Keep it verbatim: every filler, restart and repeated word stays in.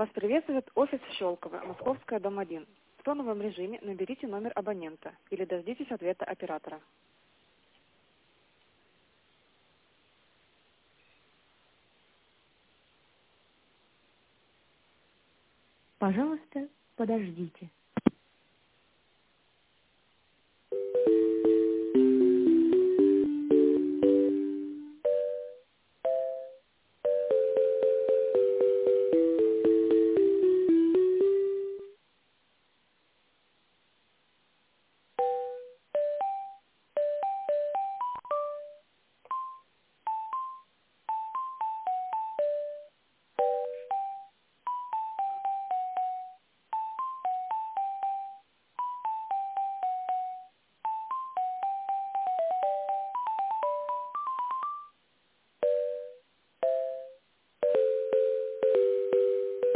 Вас приветствует офис Щелково, Московская, дом один. В тоновом режиме наберите номер абонента или дождитесь ответа оператора. Пожалуйста, подождите.